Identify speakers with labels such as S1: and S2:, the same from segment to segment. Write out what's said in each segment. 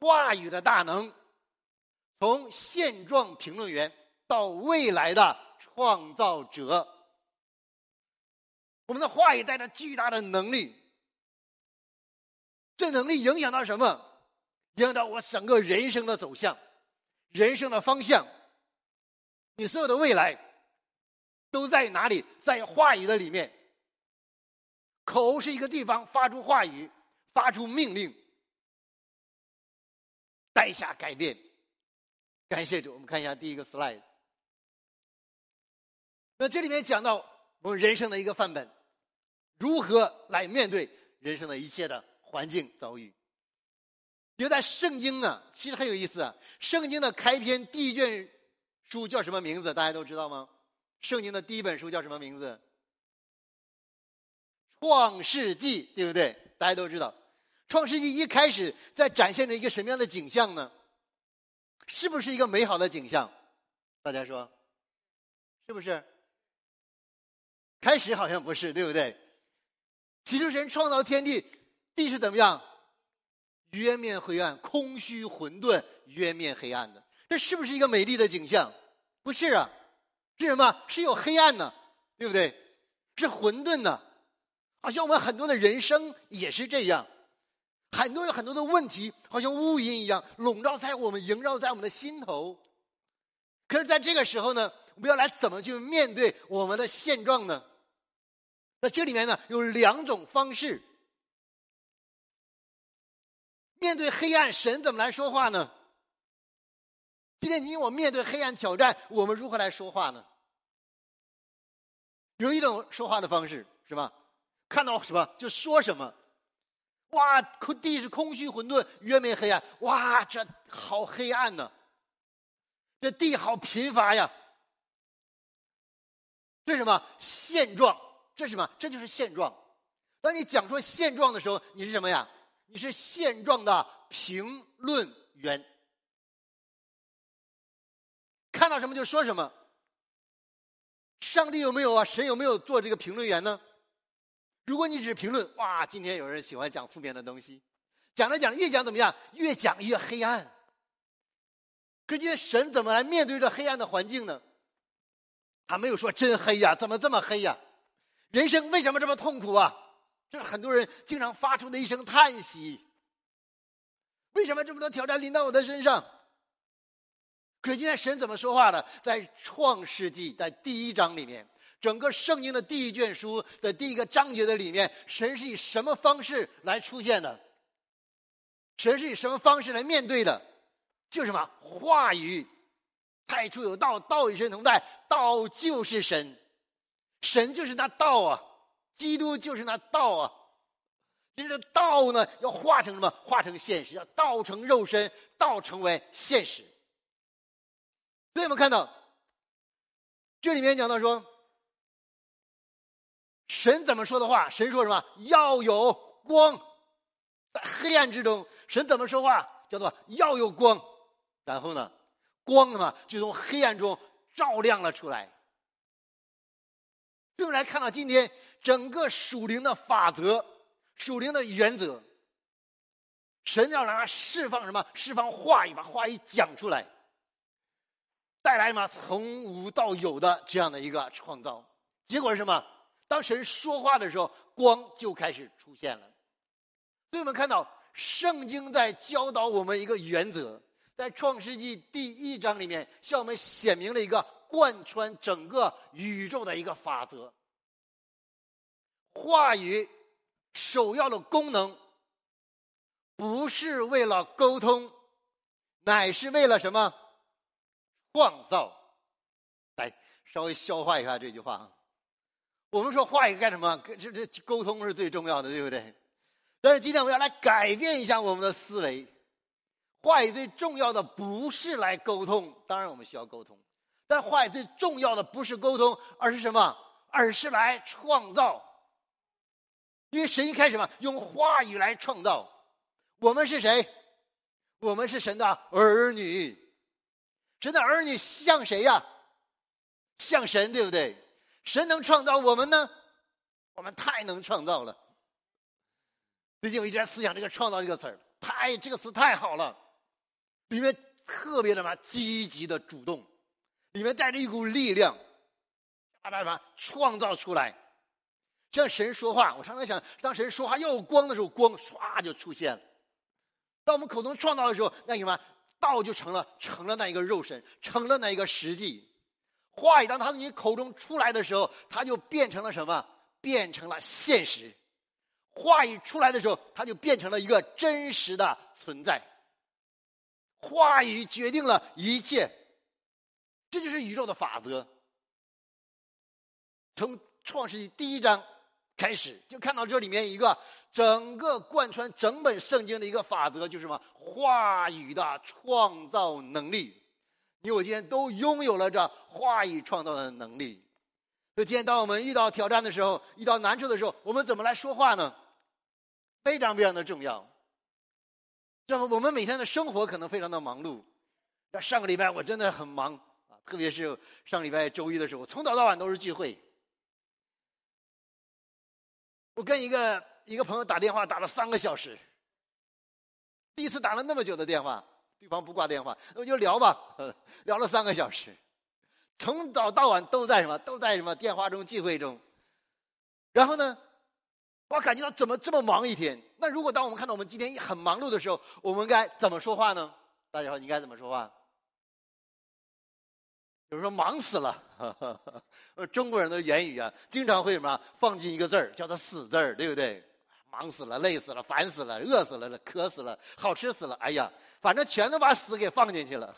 S1: 话语的大能，从现状评论员到未来的创造者。我们的话语带着巨大的能力，这能力影响到什么？影响到我整个人生的走向，人生的方向。你所有的未来都在哪里？在话语的里面。口是一个地方，发出话语，发出命令，带下改变。感谢主。我们看一下第一个 slide。 那这里面讲到我们人生的一个范本，如何来面对人生的一切的环境遭遇。因为在圣经呢，其实很有意思啊。圣经的开篇第一卷书叫什么名字？大家都知道吗？圣经的第一本书叫什么名字？创世纪，对不对？大家都知道，创世纪一开始在展现着一个什么样的景象呢？是不是一个美好的景象？大家说是不是？开始好像不是，对不对？起初神创造天地，地是怎么样？渊面灰暗，空虚混沌，渊面黑暗的。这是不是一个美丽的景象？不是啊，是什么？是有黑暗呢，对不对？是混沌呢。好像我们很多的人生也是这样，很多的问题好像乌云一样笼罩在我们，萦绕在我们的心头。可是在这个时候呢，我们要来怎么去面对我们的现状呢？那这里面呢有两种方式。面对黑暗，神怎么来说话呢？今天你我面对黑暗挑战，我们如何来说话呢？有一种说话的方式是吧？看到什么就说什么。哇，地是空虚混沌，渊面黑暗。哇，这好黑暗呢，这地好贫乏呀。这是什么？现状。这是什么？这就是现状。当你讲出现状的时候，你是什么呀？你是现状的评论员。看到什么就说什么。上帝有没有啊？神有没有做这个评论员呢？如果你只评论，哇，今天有人喜欢讲负面的东西，讲着讲着越讲怎么样？越讲越黑暗。可是今天神怎么来面对这黑暗的环境呢？他没有说真黑呀，怎么这么黑呀？人生为什么这么痛苦啊？这是很多人经常发出的一声叹息。为什么这么多挑战临到我的身上？可是今天神怎么说话的？在创世纪，在第一章里面，整个圣经的第一卷书的第一个章节的里面，神是以什么方式来出现的？神是以什么方式来面对的？就是什么？话语。太初有道，道与神同在，道就是神，神就是那道啊，基督就是那道啊。这个道呢，要化成什么？化成现实，要道成肉身，道成为现实。所以我们看到这里面讲到说，神怎么说的话？神说什么？要有光。在黑暗之中，神怎么说话？叫做要有光。然后呢，光嘛就从黑暗中照亮了出来。所以我们来看到今天整个属灵的法则，属灵的原则，神要让它释放什么？释放话语，把话语讲出来，带来什么？从无到有的这样的一个创造。结果是什么？当神说话的时候，光就开始出现了。所以我们看到圣经在教导我们一个原则，在创世纪第一章里面向我们显明了一个贯穿整个宇宙的一个法则。话语首要的功能不是为了沟通，乃是为了什么？创造。来稍微消化一下这句话啊。我们说话语干什么？这沟通是最重要的，对不对？但是今天我们要来改变一下我们的思维。话语最重要的不是来沟通，当然我们需要沟通，但话语最重要的不是沟通，而是什么？而是来创造。因为神一开始嘛，用话语来创造。我们是谁？我们是神的儿女。神的儿女像谁呀？像神，对不对？神能创造我们呢？我们太能创造了。最近我一直在思想这个创造这个词儿，这个词太好了。 里面特别的什么积极的主动，里面带着一股力量，把它什么创造出来。像神说话，我常常想，当神说话要有光的时候，光唰就出现了。当我们口中创造的时候，那什么道就成了那一个肉身，成了那一个实际。话语当它从你口中出来的时候，它就变成了什么？变成了现实。话语出来的时候，它就变成了一个真实的存在。话语决定了一切，这就是宇宙的法则。从创世纪第1章开始，就看到这里面一个整个贯穿整本圣经的一个法则，就是什么？话语的创造能力。你我今天都拥有了这话语创造的能力。所以今天当我们遇到挑战的时候，遇到难处的时候，我们怎么来说话呢？非常非常的重要。这么我们每天的生活可能非常的忙碌。上个礼拜我真的很忙啊，特别是上礼拜周一的时候，从早到晚都是聚会。我跟一个朋友打电话打了3个小时，第一次打了那么久的电话，对方不挂电话，我就聊吧，聊了3个小时，从早到晚都在什么电话中聚会中。然后呢，我感觉到怎么这么忙一天？那如果当我们看到我们今天很忙碌的时候，我们该怎么说话呢？大家好，你该怎么说话？有人说忙死了，中国人的言语啊，经常会什么放进一个字儿，叫它死字儿，对不对？忙死了，累死了，烦死了，饿死了，渴死了，好吃死了，哎呀，反正全都把死给放进去了。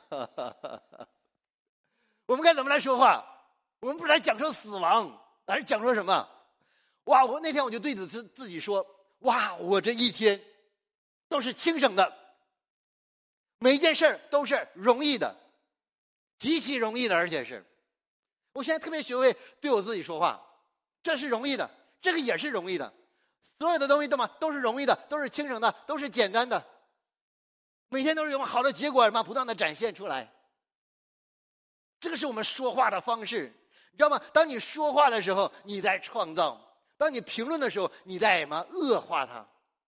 S1: 我们该怎么来说话？我们不是来讲说死亡，而是讲说什么？哇！我那天我就对着自己说，哇！我这一天都是轻省的，每一件事儿都是容易的，极其容易的，而且是，我现在特别学会对我自己说话，这是容易的，这个也是容易的，所有的东西都是容易的，都是轻省的，都是简单的，每天都是有好的结果不断的展现出来。这个是我们说话的方式，你知道吗？当你说话的时候，你在创造；当你评论的时候，你在恶化它；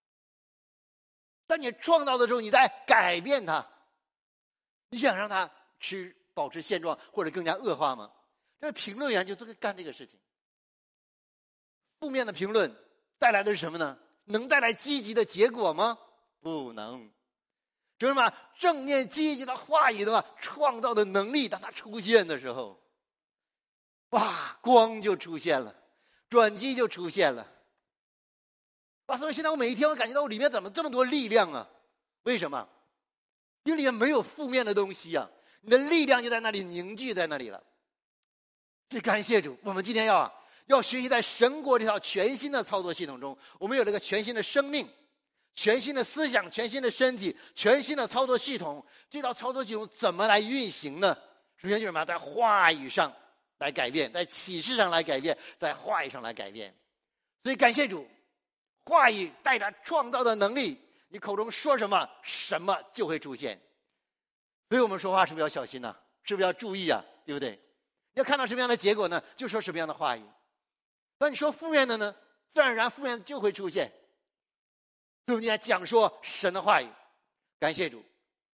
S1: 当你创造的时候，你在改变它。你想让它保持现状或者更加恶化吗？这评论员就干这个事情。负面的评论带来的是什么呢？能带来积极的结果吗？不能。知道吗？正面积极的话语的创造的能力，当它出现的时候，哇，光就出现了，转机就出现了。所以现在我每一天我感觉到我里面怎么这么多力量啊？为什么？因为里面没有负面的东西啊，你的力量就在那里凝聚在那里了。最感谢主，我们今天要学习在神国这套全新的操作系统中，我们有了一个全新的生命。全新的思想，全新的身体，全新的操作系统。这套操作系统怎么来运行呢？首先就是什么？在话语上来改变，在启示上来改变，在话语上来改变。所以感谢主，话语带着创造的能力，你口中说什么，什么就会出现。所以我们说话是不是要小心呢？是不是要注意啊？对不对？要看到什么样的结果呢？就说什么样的话语。当你说负面的呢，自然而然负面就会出现。所以你在讲说神的话语，感谢主。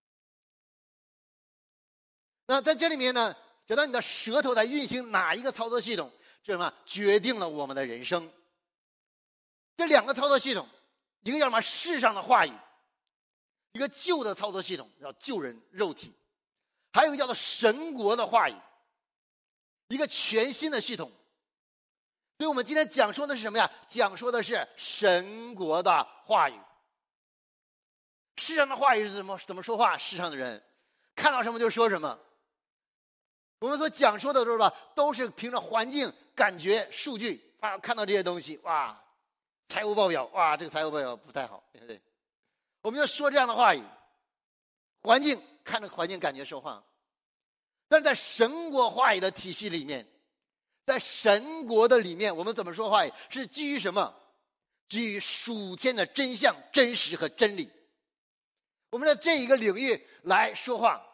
S1: 那在这里面呢，觉得你的舌头在运行哪一个操作系统，是什么决定了我们的人生。这2个操作系统，一个叫什么世上的话语，一个旧的操作系统叫救人肉体，还有一个叫做神国的话语，一个全新的系统。所以我们今天讲说的是什么呀？讲说的是神国的话语。世上的话语是怎么说话？世上的人看到什么就说什么。我们所讲说的都是凭着环境、感觉、数据看到这些东西，哇，财务报表，哇，这个财务报表不太好，对不对？我们就说这样的话语，环境看着环境感觉说话。但是在神国话语的体系里面，在神国的里面，我们怎么说话语？是基于什么？基于属天的真相、真实和真理。我们在这一个领域来说话。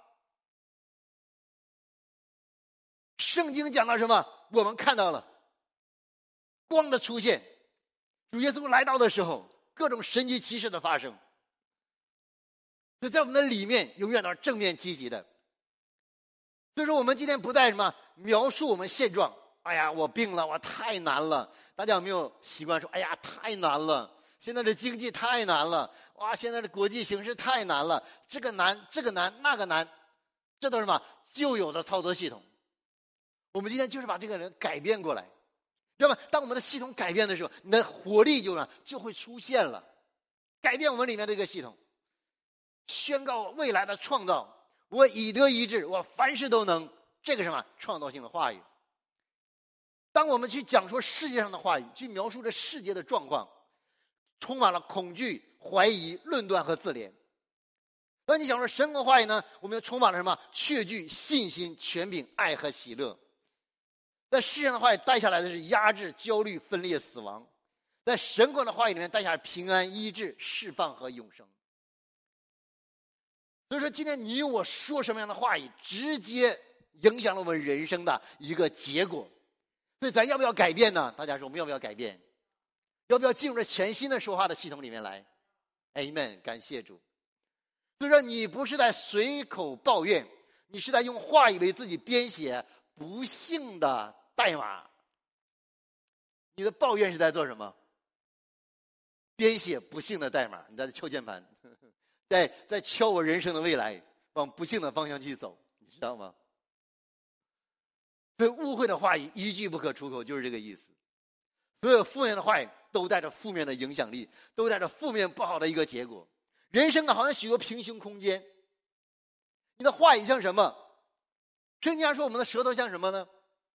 S1: 圣经讲到什么？我们看到了光的出现，主耶稣来到的时候，各种神迹奇事的发生。 所以在我们的里面永远都是正面积极的。所以说我们今天不再什么描述我们现状，哎呀我病了，我太难了。大家有没有习惯说，哎呀太难了，现在的经济太难了，哇现在的国际形势太难了，这个难这个难那个难，这都是什么旧有的操作系统。我们今天就是把这个人改变过来，知道吗？当我们的系统改变的时候，你的活力就会出现了，改变我们里面这个系统，宣告未来的创造。我以德医治，我凡事都能，这个什么创造性的话语。当我们去讲说世界上的话语，去描述这世界的状况，充满了恐惧、怀疑、论断和自怜。当你讲说神的话语呢，我们又充满了什么确据、信心、权柄、爱和喜乐。在世上的话语带下来的是压制、焦虑、分裂、死亡；在神国的话语里面带下来平安、医治、释放和永生。所以说今天你我说什么样的话语，直接影响了我们人生的一个结果。所以咱要不要改变呢？大家说我们要不要改变？要不要进入这全新的说话的系统里面来？ Amen， 感谢主。所以说你不是在随口抱怨，你是在用话语为自己编写不幸的代码。你的抱怨是在做什么？编写不幸的代码，你在敲键盘，在敲我人生的未来，往不幸的方向去走，你知道吗？所以污秽的话语一句不可出口，就是这个意思。所有负面的话语都带着负面的影响力，都带着负面不好的一个结果。人生好像许多平行空间。你的话语像什么？圣经上说我们的舌头像什么呢？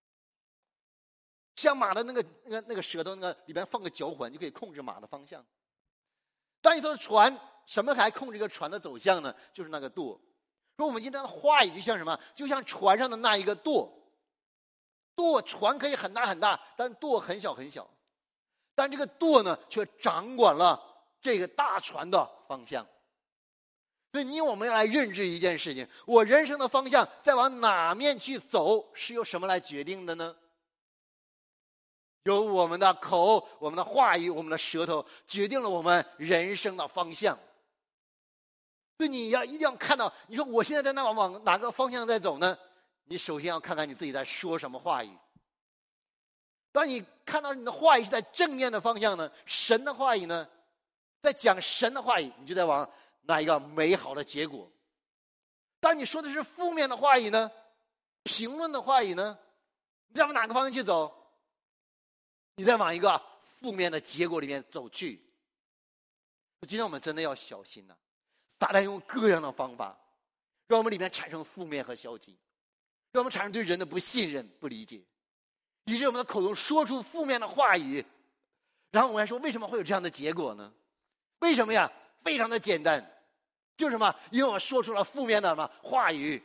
S1: 像马的那个舌头，里边放个脚环，就可以控制马的方向。当一艘船，什么还控制这个船的走向呢？就是那个舵。说我们今天的话语就像什么？就像船上的那一个舵。舵船可以很大很大，但舵很小很小。但这个舵呢，却掌管了这个大船的方向。所以我们要来认知一件事情：我人生的方向再往哪面去走，是由什么来决定的呢？由我们的口、我们的话语、我们的舌头决定了我们人生的方向。所以你一定要看到，你说我现在在往哪个方向在走呢？你首先要看看你自己在说什么话语。当你看到你的话语是在正面的方向呢，神的话语呢，在讲神的话语，你就在往那一个美好的结果。当你说的是负面的话语呢，评论的话语呢，你在往哪个方向去走？你在往一个负面的结果里面走去。今天我们真的要小心呐！撒旦用各样的方法，让我们里面产生负面和消极，让我们产生对人的不信任、不理解，以致我们的口中说出负面的话语。然后我们还说，为什么会有这样的结果呢？为什么呀？非常的简单，就是什么？因为我说出了负面的什么话语。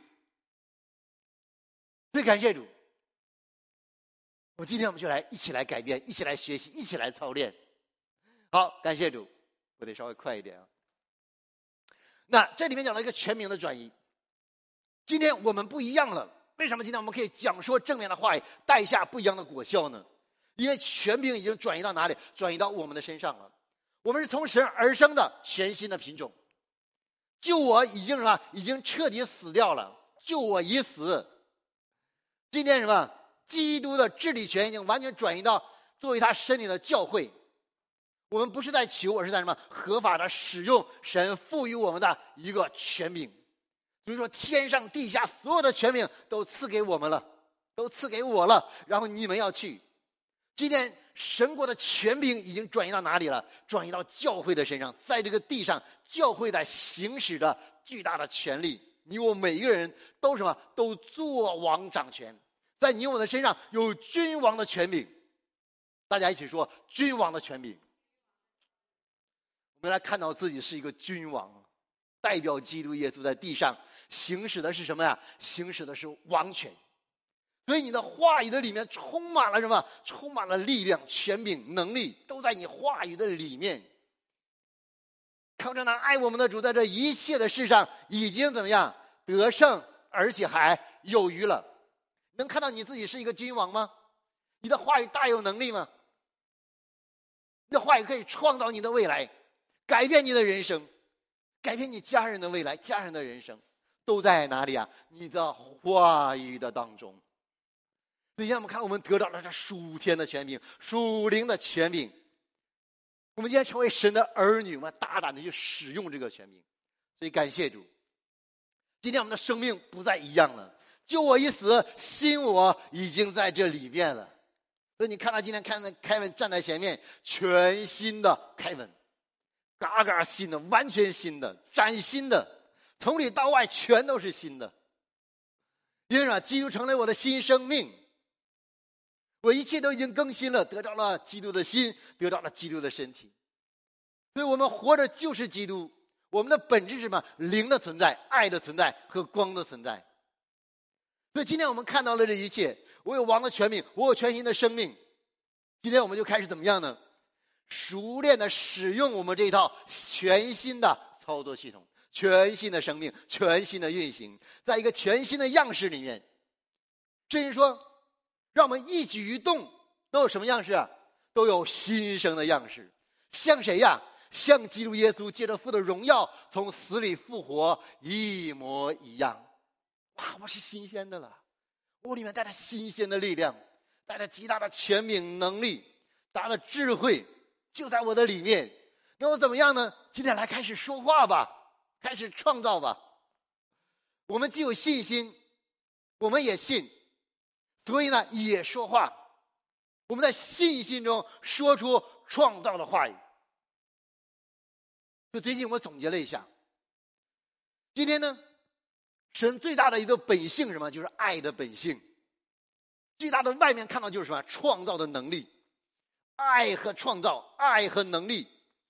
S1: 所以感谢主。今天我们就一起来改变，一起来学习，一起来操练。好，感谢主。我得稍微快一点啊。那这里面讲了一个全名的转移。今天我们不一样了，为什么今天我们可以讲说正面的话语，带下不一样的果效呢？因为权柄已经转移到哪里？转移到我们的身上了。我们是从神而生的全新的品种。救我已经什么？已经彻底死掉了。救我已死。今天什么？基督的治理权已经完全转移到作为他身体的教会。我们不是在求，而是在什么？合法的使用神赋予我们的一个权柄。所以说天上地下所有的权柄都赐给我们了，都赐给我了，然后你们要去。今天神国的权柄已经转移到哪里了？转移到教会的身上。在这个地上，教会在行使着巨大的权力。你我每一个人都什么？都作王掌权。在你我的身上有君王的权柄。大家一起说君王的权柄。我们来看到自己是一个君王，代表基督耶稣在地上行使的是什么呀？行使的是王权。所以你的话语的里面充满了什么？充满了力量、权柄、能力，都在你话语的里面。靠着那爱我们的主，在这一切的事上已经怎么样？得胜，而且还有余了。能看到你自己是一个君王吗？你的话语大有能力吗？你的话语可以创造你的未来，改变你的人生， 改变你家人的未来，家人的人生，都在哪里啊？你的话语的当中。所以让我们看到，我们得到了这属天的权柄，属灵的权柄。我们今天成为神的儿女，我们大胆的去使用这个权柄。所以感谢主，今天我们的生命不再一样了。救我一死，新我已经在这里面了。所以你看到今天凯文站在前面，全新的凯文，嘎嘎新的，完全新的，崭新的，从里到外全都是新的。因为基督成了我的新生命，我一切都已经更新了，得到了基督的心，得到了基督的身体。所以我们活着就是基督，我们的本质是什么？灵的存在，爱的存在和光的存在。所以今天我们看到了这一切，我有王的权柄，我有全新的生命。今天我们就开始怎么样呢？熟练的使用我们这一套全新的操作系统，全新的生命，全新的运行，在一个全新的样式里面。至于说让我们一举一动都有什么样式啊？都有新生的样式。像谁呀？像基督耶稣借着父的荣耀从死里复活一模一样。哇，我是新鲜的了，我里面带着新鲜的力量，带着极大的权柄能力，大的智慧就在我的里面。那我怎么样呢？今天来开始说话吧，开始创造吧。我们既有信心，我们也信，所以呢也说话。我们在信心中说出创造的话语。就最近我总结了一下，今天呢神最大的一个本性是什么？就是爱的本性。最大的外面看到就是什么？创造的能力。爱和创造，爱和能力。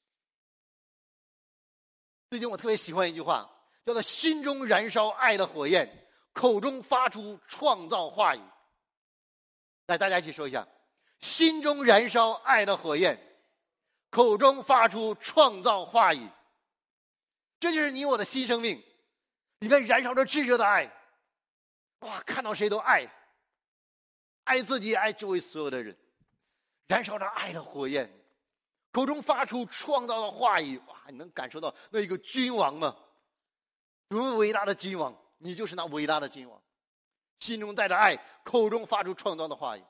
S1: 最近我特别喜欢一句话，叫做心中燃烧爱的火焰，口中发出创造话语。来，大家一起说一下，心中燃烧爱的火焰，口中发出创造话语。这就是你我的新生命，里面燃烧着炙热的爱。哇，看到谁都爱，爱自己，爱周围所有的人，燃烧着爱的火焰，口中发出创造的话语。哇，你能感受到那一个君王吗？多么伟大的君王，你就是那伟大的君王。心中带着爱，口中发出创造的话语。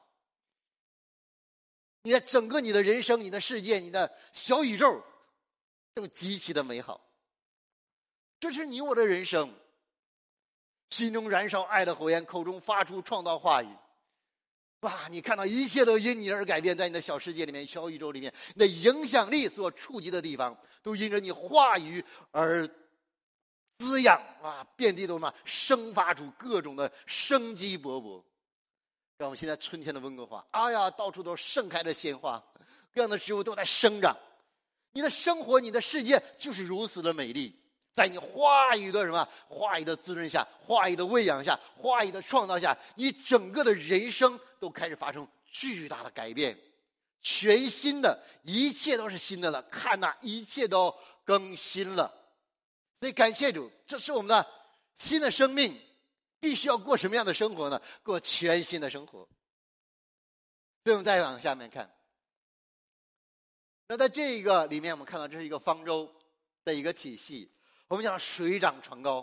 S1: 你的整个你的人生，你的世界，你的小宇宙都极其的美好。这是你我的人生，心中燃烧爱的火焰，口中发出创造话语。哇，你看到一切都因你而改变，在你的小世界里面，小宇宙里面，你的影响力所触及的地方，都因着你话语而滋养。哇，遍地都什么？生发出各种的生机勃勃。让我们现在春天的温哥华，哎呀，到处都盛开着鲜花，各样的植物都在生长。你的生活，你的世界就是如此的美丽。在你话语的什么？话语的滋润下，话语的喂养下，话语的创造下，你整个的人生都开始发生巨大的改变，全新的，一切都是新的了。看呐，一切都更新了。所以感谢主，这是我们的新的生命，必须要过什么样的生活呢？过全新的生活。所以我们再往下面看，那在这个里面，我们看到这是一个方舟的一个体系。我们讲水涨船高。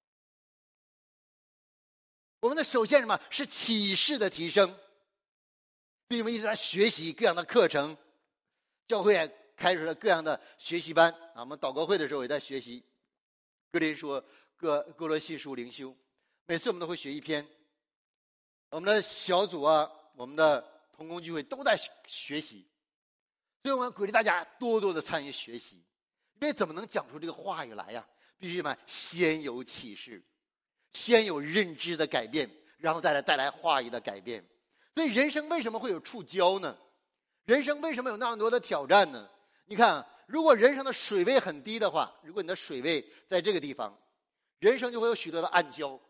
S1: 我们的首先什么？是启示的提升。所以我们一直在学习各样的课程，教会也开始了各样的学习班啊。我们祷告会的时候也在学习哥林说哥罗西书灵修，每次我们都会学一篇。我们的小组啊，我们的同工聚会都在学习，所以我们鼓励大家多多的参与学习。因为怎么能讲出这个话语来呀？必须什么？先有启示，先有认知的改变，然后再来带来话语的改变。所以人生为什么会有触礁呢？人生为什么有那么多的挑战呢？你看，如果人生的水位很低的话，如果你的水位在这个地方，人生就会有许多的暗礁，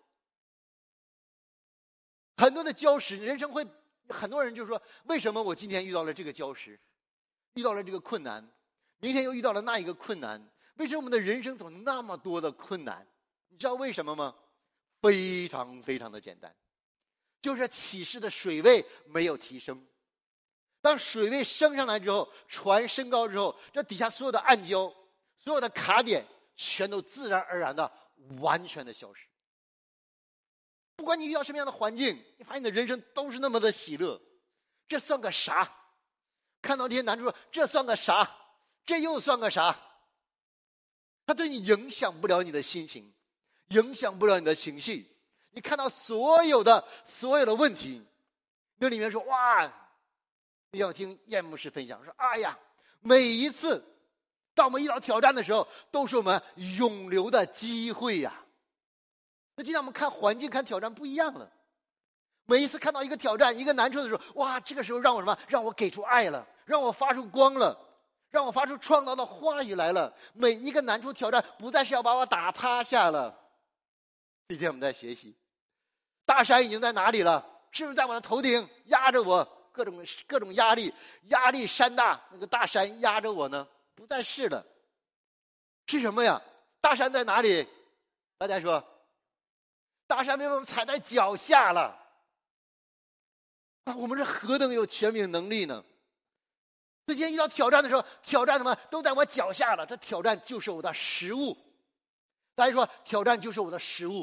S1: 很多的礁石。人生会很多人就说，为什么我今天遇到了这个礁石，遇到了这个困难，明天又遇到了那一个困难？为什么我们的人生总那么多的困难？你知道为什么吗？非常非常的简单，就是启示的水位没有提升。当水位升上来之后，船升高之后，这底下所有的暗礁，所有的卡点全都自然而然的完全的消失。不管你遇到什么样的环境，你发现你的人生都是那么的喜乐，这算个啥？看到这些难处，这算个啥？这又算个啥？它对你影响不了你的心情，影响不了你的情绪。你看到所有的问题，那里面说哇，你要听叶牧师分享说，哎呀，每一次当我们遇到挑战的时候，都是我们永留的机会呀。那今天我们看环境、看挑战不一样了。每一次看到一个挑战、一个难处的时候，哇，这个时候让我什么？让我给出爱了，让我发出光了，让我发出创造的话语来了。每一个难处挑战，不再是要把我打趴下了。今天我们在学习，大山已经在哪里了？是不是在我的头顶压着我？各种压力山大，那个大山压着我呢？不再是了。是什么呀？大山在哪里？大家说，大山被我们踩在脚下了。啊，我们是何等有权柄能力呢？最近遇到挑战的时候，挑战什么都在我脚下了。这挑战就是我的食物。大家说，挑战就是我的食物，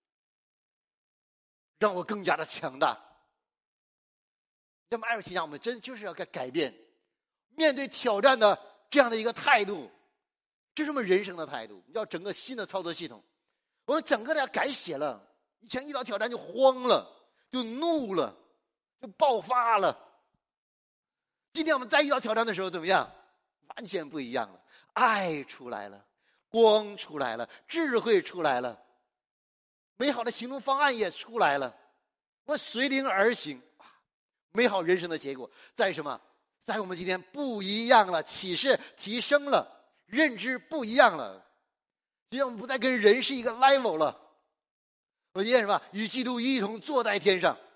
S1: 让我更加的强大。那么艾瑞奇讲，我们真就是要改变面对挑战的这样的一个态度，这是我们人生的态度。要整个新的操作系统，我们整个的要改写了。以前遇到挑战就慌了，就怒了，就爆发了。今天我们再遇到挑战的时候怎么样？完全不一样了，爱出来了，光出来了，智慧出来了，美好的行动方案也出来了，我们随灵而行。美好人生的结果在什么？在我们今天不一样了，启示提升了，认知不一样了。今天我们不再跟人是一个 level 了。我今天什么？与基督一同坐在天上，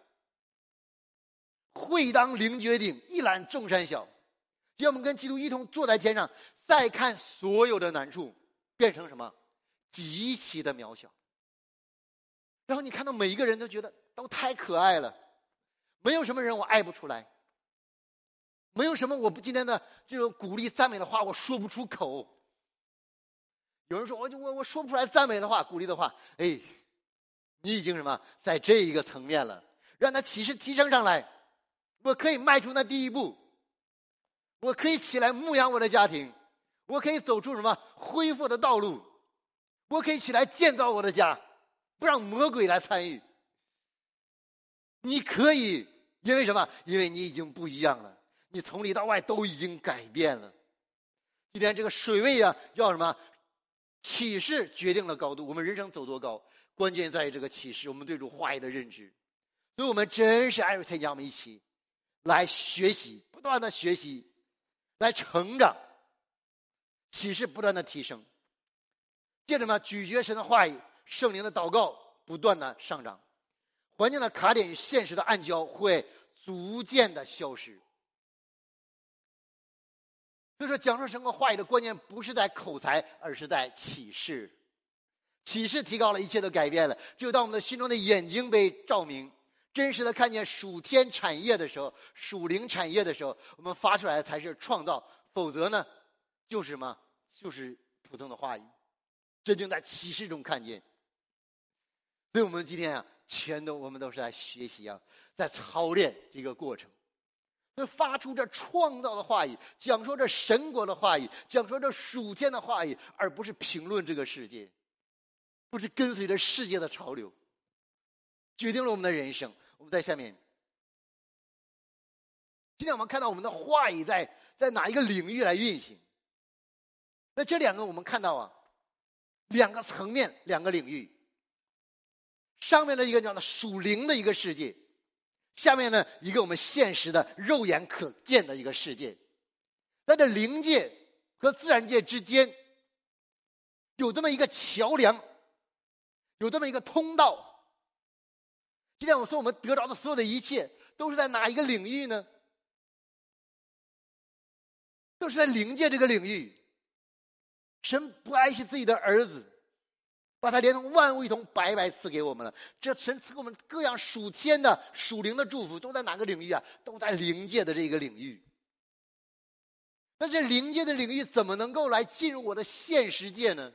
S1: 会当凌绝顶，一览众山小。今天我们跟基督一同坐在天上，再看所有的难处，变成什么？极其的渺小。然后你看到每一个人都觉得都太可爱了。没有什么人我爱不出来，没有什么我今天的这种鼓励赞美的话我说不出口。有人说我说不出来赞美的话、鼓励的话，哎，你已经什么在这一个层面了，让他启示提升上来，我可以迈出那第一步，我可以起来牧养我的家庭，我可以走出什么恢复的道路，我可以起来建造我的家，不让魔鬼来参与。你可以，因为什么？因为你已经不一样了，你从里到外都已经改变了。今天这个水位啊，要什么？启示决定了高度。我们人生走多高，关键在于这个启示，我们对主话语的认知。所以我们真是爱入参加，我们一起来学习，不断的学习，来成长，启示不断的提升。接着嘛，咀嚼神的话语，圣灵的祷告不断的上涨。环境的卡点与现实的暗礁会逐渐的消失。所以说，讲述神的话语的关键不是在口才，而是在启示。启示提高了，一切都改变了。只有当我们的心中的眼睛被照明，真实的看见属天产业的时候，属灵产业的时候，我们发出来的才是创造。否则呢，就是什么？就是普通的话语，真正在启示中看见。所以我们今天啊，我们都是在学习啊，在操练这个过程，所以发出这创造的话语，讲说这神国的话语，讲说这属天的话语，而不是评论这个世界，不是跟随着世界的潮流，决定了我们的人生。我们在下面，今天我们看到我们的话语在哪一个领域来运行？那这两个我们看到啊，两个层面，两个领域。上面的一个叫做属灵的一个世界，下面呢一个我们现实的肉眼可见的一个世界。在这灵界和自然界之间有这么一个桥梁，有这么一个通道。今天我说我们得着的所有的一切都是在哪一个领域呢？都是在灵界这个领域。神不爱惜自己的儿子，把他连同万物一同白白赐给我们了。这神赐给我们各样属天的属灵的祝福，都在哪个领域啊？都在灵界的这个领域。那这灵界的领域怎么能够来进入我的现实界呢？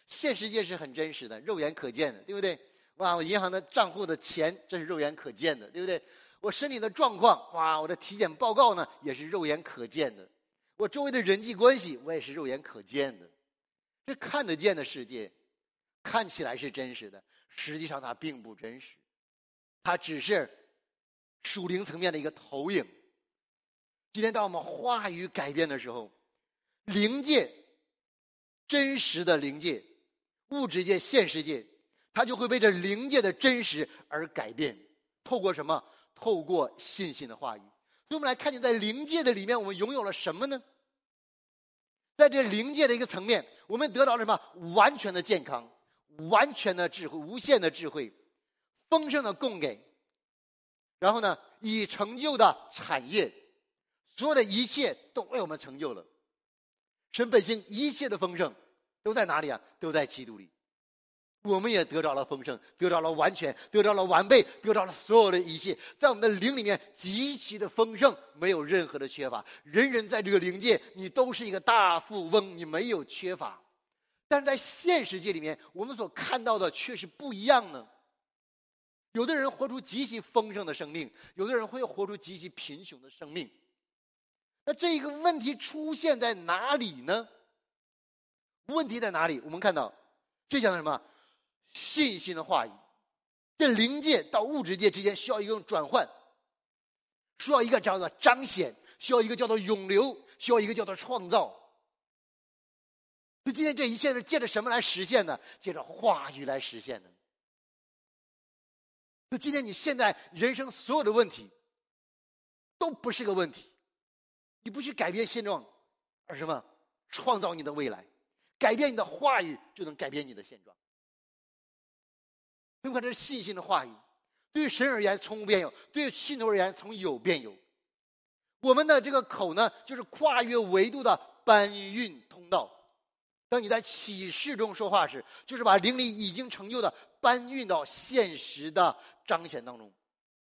S1: 现实界是很真实的，肉眼可见的，对不对？哇，我银行的账户的钱，这是肉眼可见的，对不对？我身体的状况，哇，我的体检报告呢，也是肉眼可见的。我周围的人际关系，我也是肉眼可见的。这看得见的世界，看起来是真实的，实际上它并不真实，它只是属灵层面的一个投影。今天当我们话语改变的时候，灵界，真实的灵界，物质界、现实界，它就会被这灵界的真实而改变。透过什么？透过信心的话语。所以我们来看见，在灵界的里面，我们拥有了什么呢？在这灵界的一个层面，我们得到了什么？完全的健康，完全的智慧，无限的智慧，丰盛的供给。然后呢，已成就的产业，所有的一切都为我们成就了。神本性一切的丰盛都在哪里啊？都在基督里。我们也得到了丰盛，得到了完全，得到了完备，得到了所有的一切，在我们的灵里面极其的丰盛，没有任何的缺乏。人人在这个灵界，你都是一个大富翁，你没有缺乏。但是在现实界里面，我们所看到的却是不一样的。有的人活出极其丰盛的生命，有的人会活出极其贫穷的生命。那这个问题出现在哪里呢？问题在哪里？我们看到这讲的什么？信心的话语。这灵界到物质界之间需要一种转换，需要一个叫做彰显，需要一个叫做涌流，需要一个叫做创造。那今天这一切是借着什么来实现呢？借着话语来实现的。那今天你现在人生所有的问题都不是个问题，你不去改变现状，而什么？创造你的未来，改变你的话语就能改变你的现状。所以看，这是信心的话语。对于神而言，从无变有；对于信徒而言，从有变有。我们的这个口呢，就是跨越维度的搬运通道。当你在启示中说话时，就是把灵里已经成就的搬运到现实的彰显当中。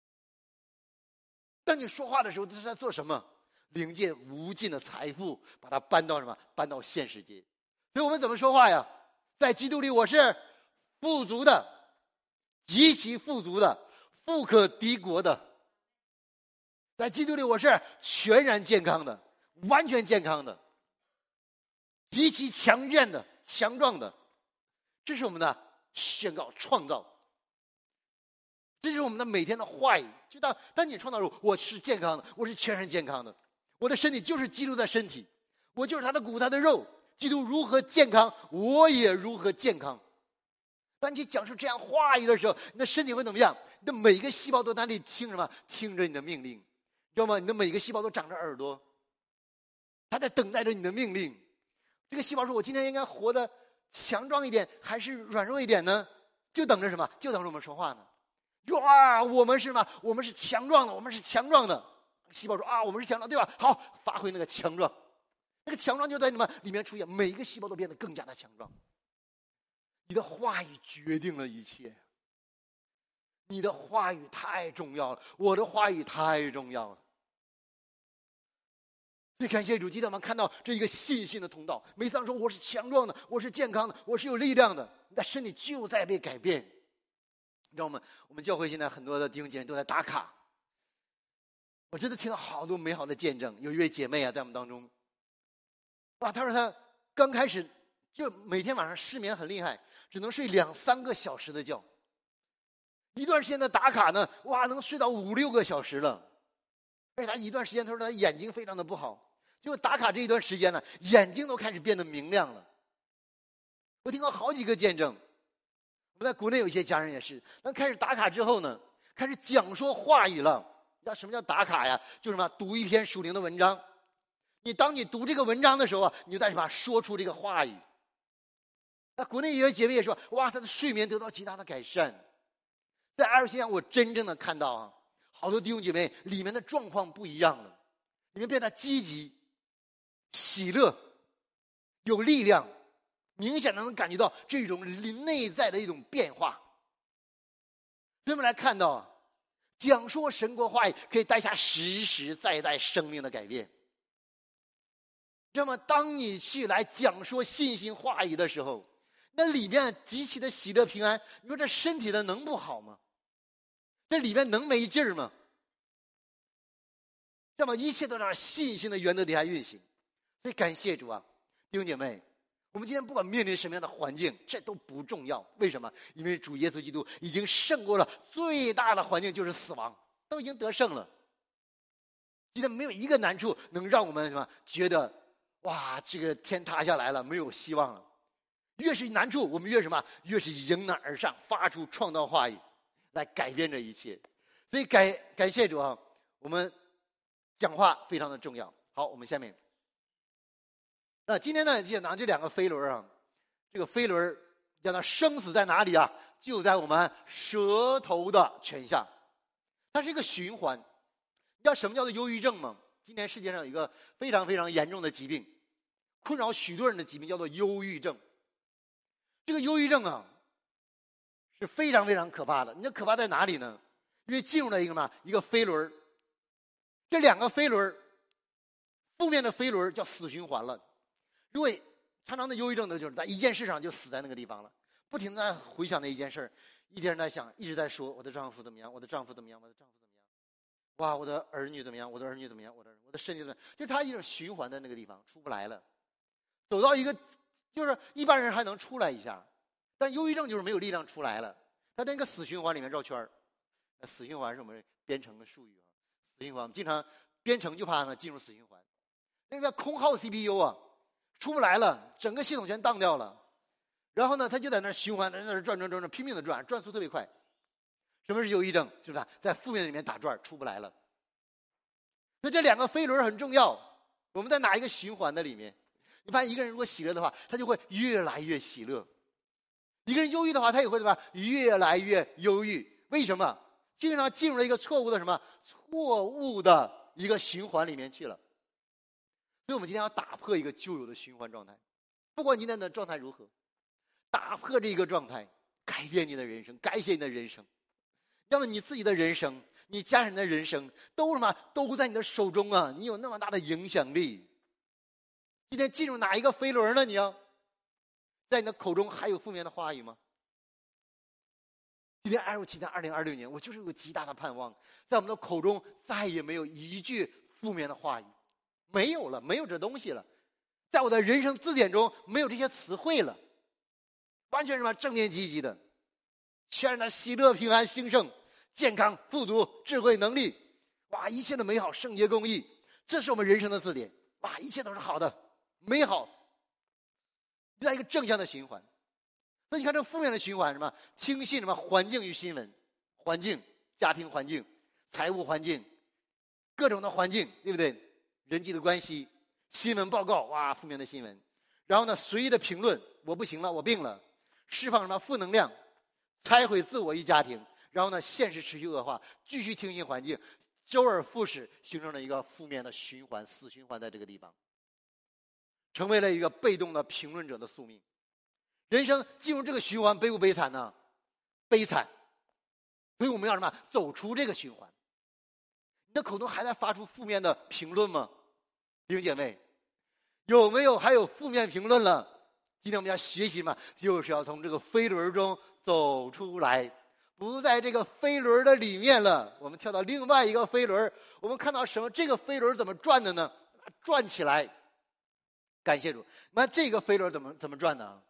S1: 当你说话的时候，这是在做什么？灵界无尽的财富，把它搬到什么？搬到现实界。所以我们怎么说话呀？在基督里，我是富足的，极其富足的，富可敌国的。在基督里，我是全然健康的，完全健康的，极其强健的，强壮的。这是我们的宣告创造，这是我们的每天的话语。就当你创造时，我是健康的，我是全然健康的，我的身体就是基督的身体，我就是他的骨，他的肉。基督如何健康，我也如何健康。当你讲述这样话语的时候，你的身体会怎么样？你的每一个细胞都在那里听什么？听着你的命令，知道吗？你的每一个细胞都长着耳朵，它在等待着你的命令。这个细胞说：“我今天应该活得强壮一点，还是软弱一点呢？”就等着什么？就等着我们说话呢。说啊，我们是什么？我们是强壮的，我们是强壮的。细胞说啊，我们是强壮，对吧？好，发挥那个强壮，那个强壮就在你们里面出现，每一个细胞都变得更加的强壮。你的话语决定了一切，你的话语太重要了，我的话语太重要了。所以感谢主，记得吗？看到这一个信心的通道。每当说我是强壮的，我是健康的，我是有力量的，你的身体就在被改变。你知道吗？我们教会现在很多的弟兄姐妹都在打卡，我真的听到好多美好的见证。有一位姐妹啊，在我们当中，哇，她说她刚开始就每天晚上失眠很厉害，只能睡2-3个小时的觉。一段时间的打卡呢，哇，能睡到5-6个小时了。而且她一段时间，她说她眼睛非常的不好，结果打卡这一段时间呢，眼睛都开始变得明亮了。我听过好几个见证。我们在国内有一些家人也是，当开始打卡之后呢，开始讲说话语了。你知道什么叫打卡呀？就是什么？读一篇属灵的文章。当你读这个文章的时候啊，你就在什么？说出这个话语。那国内有些姐妹也说，哇，她的睡眠得到极大的改善。在爱尔西上，我真正的看到啊，好多弟兄姐妹里面的状况不一样了，里面变得积极、喜乐、有力量。明显的能感觉到这种内在的一种变化。所以我们来看到，讲说神国话语可以带下实实在在生命的改变。那么当你去来讲说信心话语的时候， 那里面极其的喜乐平安，你说这身体的能不好吗？这里面能没劲儿吗？那么一切都让信心的原则底下运行。所以感谢主啊，弟兄姐妹，我们今天不管面临什么样的环境，这都不重要。为什么？因为主耶稣基督已经胜过了最大的环境，就是死亡，都已经得胜了。今天没有一个难处能让我们什么觉得哇，这个天塌下来了，没有希望了。越是难处，我们越什么？越是迎难而上，发出创造话语，来改变这一切。所以感谢主啊，我们讲话非常的重要。好，我们下面。那今天呢，就拿这两个飞轮啊，这个飞轮叫它生死在哪里啊？就在我们舌头的泉下，它是一个循环。你知道什么叫做忧郁症吗？今天世界上有一个非常非常严重的疾病，困扰许多人的疾病，叫做忧郁症。这个忧郁症啊，是非常非常可怕的。你知道可怕在哪里呢？因为进入了一个什么？一个飞轮。这两个飞轮，负面的飞轮叫死循环了。如果常常的忧郁症的就是在一件事上就死在那个地方了，不停的回想那一件事，一直在想，一直在说我的丈夫怎么样，我的丈夫怎么样，我的丈夫怎么样，哇，我的儿女怎么样，我的儿女怎么样，我的身体怎么样，就是他一种循环在那个地方出不来了，走到一个就是一般人还能出来一下，但忧郁症就是没有力量出来了，他在那个死循环里面绕圈儿。死循环是我们编程的术语啊，死循环我们经常编程就怕进入死循环，那个空耗 CPU 啊。出不来了，整个系统全当掉了，然后呢，他就在那循环，在那转，拼命的转速特别快。什么是忧郁症？是不是在负面里面打转，出不来了？那这两个飞轮很重要。我们在哪一个循环的里面？你发现一个人如果喜乐的话，他就会越来越喜乐；一个人忧郁的话，他也会怎么越来越忧郁？为什么？就因为他进入了一个错误的一个循环里面去了。所以我们今天要打破一个旧有的循环状态，不管今天的状态如何，打破这一个状态，改变你的人生，改写你的人生。要么你自己的人生，你家人的人生，都在你的手中啊！你有那么大的影响力。今天进入哪一个飞轮呢？你要在你的口中还有负面的话语吗？今天期待2026年，我就是有个极大的盼望，在我们的口中再也没有一句负面的话语。没有了，没有这东西了，在我的人生字典中没有这些词汇了，完全是正面积极的，全然的喜乐、平安、兴盛、健康、富足、智慧、能力，哇，一切的美好、圣洁、公义，这是我们人生的字典，哇，一切都是好的、美好，在一个正向的循环。所以你看这个负面的循环，听信环境与新闻，环境、家庭环境、财务环境，各种的环境，对不对？人际的关系，新闻报告，哇，负面的新闻，然后呢，随意的评论，我不行了，我病了，释放负能量，拆毁自我与家庭，然后呢，现实持续恶化，继续听信环境，周而复始，形成了一个负面的循环，死循环在这个地方，成为了一个被动的评论者的宿命。人生进入这个循环，悲不悲惨呢？悲惨。所以我们要走出这个循环。你的口中还在发出负面的评论吗？弟兄姐妹，有没有还有负面评论了？今天我们要学习就是要从这个飞轮中走出来，不在这个飞轮的里面了。我们跳到另外一个飞轮，我们看到什么？这个飞轮怎么转的呢？转起来，感谢主。那这个飞轮怎么转呢？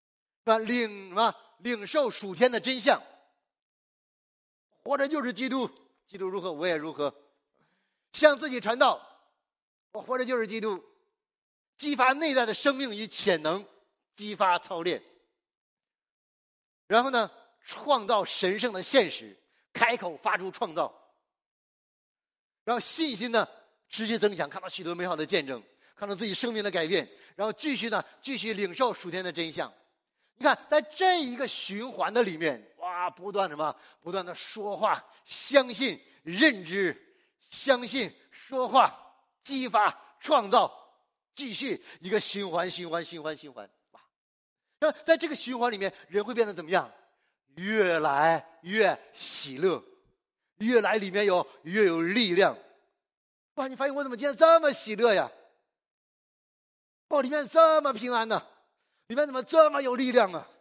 S1: 领受属天的真相，活着就是基督，基督如何我也如何。向自己传道，我活着就是基督，激发内在的生命与潜能，激发操练，然后呢，创造神圣的现实，开口发出创造，然后信心呢持续增强，看到许多美好的见证，看到自己生命的改变，然后继续领受属天的真相。你看，在这一个循环的里面，哇，不断的说话，相信、认知、相信、说话、激发、创造，继续一个循环。哇！那在这个循环里面，人会变得怎么样？越来越喜乐，越来里面越有力量。哇！你发现我怎么今天这么喜乐呀？哦，里面这么平安呢？里面怎么这么有力量啊？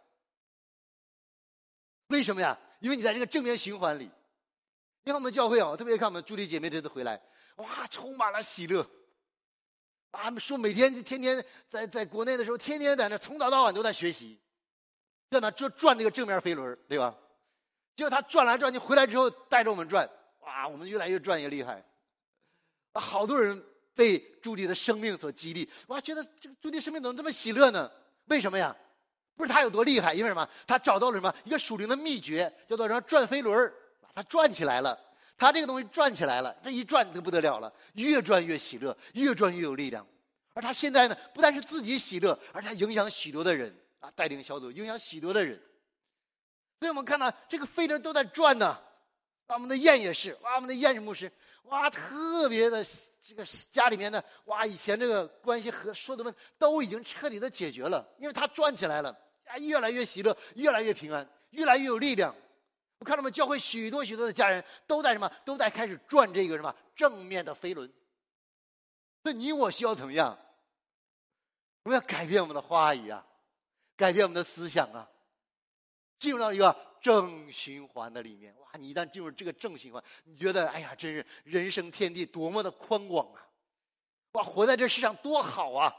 S1: 为什么呀？因为你在这个正面循环里。你看我们教会啊，特别看我们朱莉姐妹这次回来，哇，充满了喜乐。他们说每天天天在国内的时候，天天在那从早到晚都在学习，在那转这个正面飞轮，对吧？结果他转来转去，回来之后带着我们转，哇，我们越来越转越厉害。好多人被朱莉的生命所激励，哇，觉得这个朱莉生命怎么这么喜乐呢？为什么呀？不是他有多厉害，因为什么？他找到了什么？一个属灵的秘诀，叫做让转飞轮，他转起来了。他这个东西转起来了，这一转就不得了了，越转越喜乐，越转越有力量。而他现在呢，不但是自己喜乐，而且他影响许多的人啊，带领小组影响许多的人。所以我们看到这个飞轮都在转呢。我们的燕也是，哇，我们的燕牧师，哇，特别的这个家里面呢，哇，以前这个关系和说的问都已经彻底的解决了，因为他转起来了，越来越喜乐，越来越平安，越来越有力量。我看到我们教会许多的家人都在什么？都在开始转这个什么正面的飞轮。所以你我需要怎么样？我们要改变我们的话语啊，改变我们的思想啊，进入到一个正循环的里面。哇，你一旦进入这个正循环，你觉得哎呀，真是人生天地多么的宽广啊！哇，活在这世上多好啊！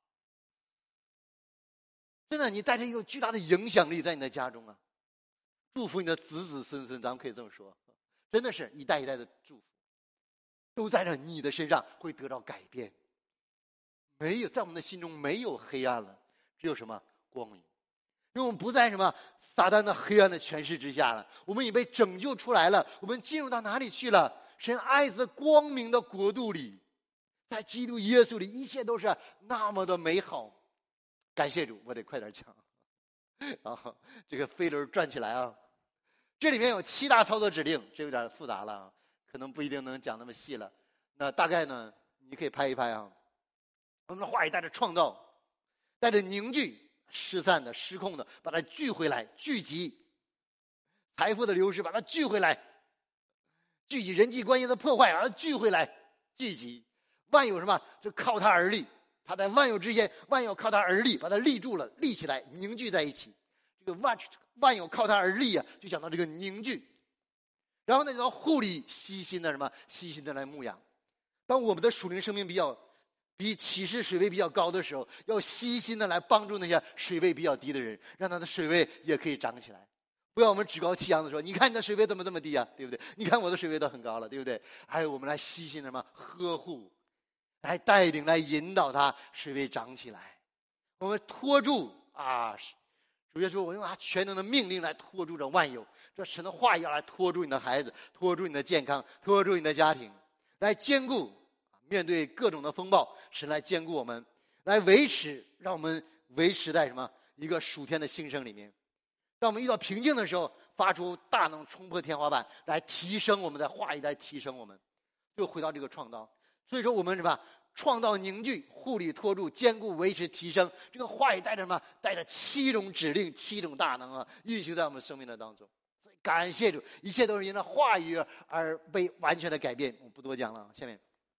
S1: 真的，你带着一个巨大的影响力在你的家中啊，祝福你的子子孙孙，咱们可以这么说，真的是一代一代的祝福，都在这你的身上会得到改变。没有，在我们的心中没有黑暗了，只有什么光明。因为我们不在什么撒旦的黑暗的权势之下了，我们已被拯救出来了。我们进入到哪里去了？神爱子光明的国度里，在基督耶稣里，一切都是那么的美好。感谢主，我得快点讲。啊，这个飞轮转起来啊！这里面有7大操作指令，这有点复杂了，可能不一定能讲那么细了。那大概呢，你可以拍一拍啊。我们的话语带着创造，带着凝聚。失散的、失控的，把它聚回来，聚集；财富的流失，把它聚回来；聚集人际关系的破坏，把它聚回来，聚集。万有什么？就靠它而立。它在万有之前，万有靠它而立，把它立住了，立起来，凝聚在一起。这个万有靠它而立啊，就讲到这个凝聚。然后呢，就到护理，悉心的什么？悉心的来牧养。当我们的属灵生命比启示水位比较高的时候，要悉心的来帮助那些水位比较低的人，让他的水位也可以涨起来。不要我们趾高气扬的说，你看你的水位怎么这么低啊，对不对？你看我的水位都很高了，对不对？还有我们来悉心的什么呵护，来带领，来引导他水位涨起来。我们拖住啊，主耶稣，我用他全能的命令来拖住这万有，这神的话要来拖住你的孩子，拖住你的健康，拖住你的家庭，来兼顾。面对各种的风暴，神来兼顾我们，来维持，让我们维持在什么一个属天的兴盛里面。当我们遇到瓶颈的时候，发出大能冲破天花板，来提升我们的话语，来提升我们，就回到这个创造。所以说我们什么创造凝聚、护理拖住、兼顾、维持、提升，这个话语带着什么？带着7种指令、7种大能啊，运行在我们生命的当中。所以感谢主，一切都是因着话语而被完全的改变。我不多讲了，下面。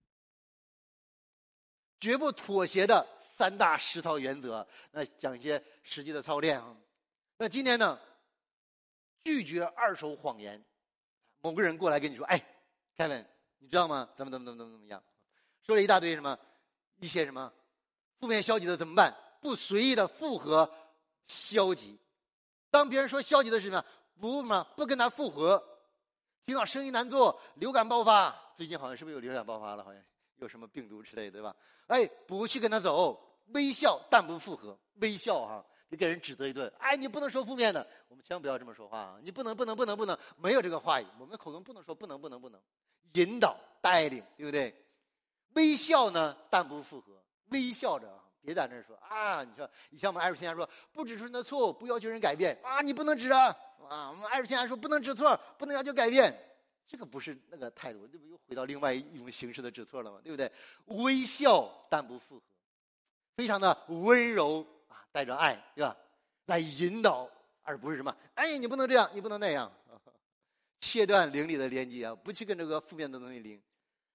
S1: 绝不妥协的3大实操原则，那讲一些实际的操练啊。那今天呢，拒绝2手谎言。某个人过来跟你说：“哎 ，Kevin， 你知道吗？怎么样？”说了一大堆一些什么负面消极的怎么办？不随意的附和消极。当别人说消极的事情，不跟他附和。听到生意难做，流感爆发，最近好像是不是有流感爆发了？好像。有什么病毒之类的，对吧？哎，不去跟他走，微笑但不附和，微笑啊，别给人指责一顿。哎，你不能说负面的，我们千万不要这么说话啊！你不能，没有这个话语，我们口中不能说不能，引导带领，对不对？微笑呢，但不附和，微笑着啊，别在那说啊！你说以前我们艾尔先生说，不指出人的错误，不要求人改变啊，你不能指啊！我们艾尔先生说不能指错，不能要求改变。这个不是那个态度，这不又回到另外一种形式的指错了吗？对不对？微笑但不附和，非常的温柔啊，带着爱，对吧？来引导，而不是什么哎，你不能这样，你不能那样，切断灵里的连接啊，不去跟这个负面的东西灵。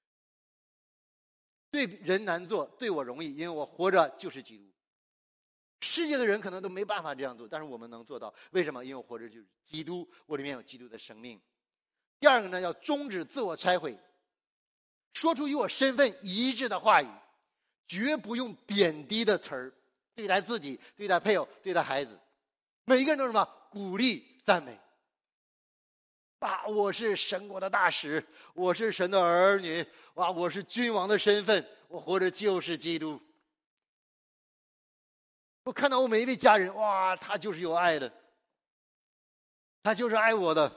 S1: 对人难做，对我容易，因为我活着就是基督。 世界的人可能都没办法这样做，但是我们能做到。为什么？因为我活着就是基督，我里面有基督的生命。第二个呢，要终止自我拆毁，说出与我身份一致的话语，绝不用贬低的词儿对待自己、对待配偶、对待孩子。每一个人都是什么？鼓励、赞美。我是神国的大使，我是神的儿女，我是君王的身份，我活着就是基督。我看到我每一位家人，他就是有爱的，他就是爱我的，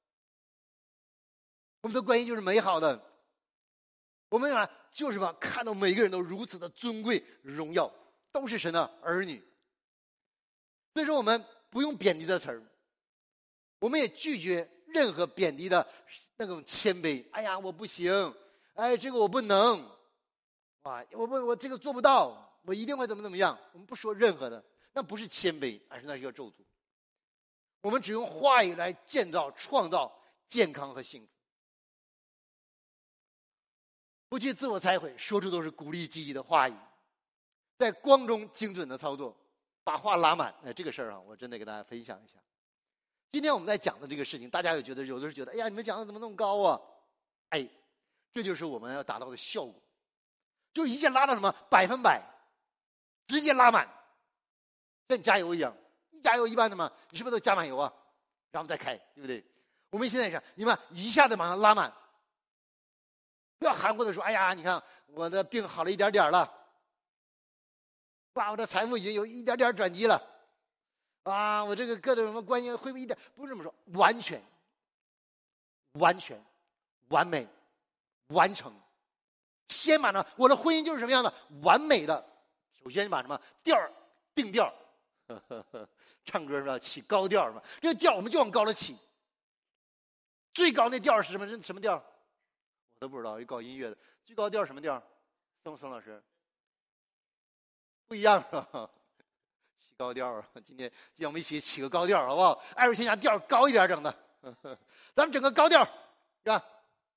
S1: 我们的关系就是美好的。我们就是看到每个人都如此的尊贵荣耀，都是神的儿女。所以说我们不用贬低的词儿，我们也拒绝任何贬低的那种谦卑。哎呀，我不行，这个我不能，我这个做不到，我一定会怎么样。我们不说任何的，那不是谦卑，而是那是一个咒诅。我们只用话语来建造、创造健康和幸福。不去自我拆毁，说出都是鼓励积极的话语，在光中精准的操作，把话拉满。这个事儿我真的给大家分享一下。今天我们在讲的这个事情，大家有的时候觉得，哎呀，你们讲的怎么那么高啊？这就是我们要达到的效果，就一下拉到什么100%，直接拉满，像加油一样，一加油一般的嘛，你是不是都加满油啊？然后再开，对不对？我们现在是，你们一下子马上拉满，不要含糊的说，哎呀，你看我的病好了一点点了，我的财富已经有一点点转机了，我这个各种什么关系会不会一点？不是这么说，完全、完美、完成。先把我的婚姻就是什么样的？完美的。首先把什么调定调，唱歌是吧？起高调是吧？这个调我们就往高了起。最高那调是什么调？我都不知道，搞音乐的最高调什么调？宋老师不一样是吧？起高调啊！今天我们一起起个高调好不好？爱如天下调高一点整的，咱们整个高调是吧？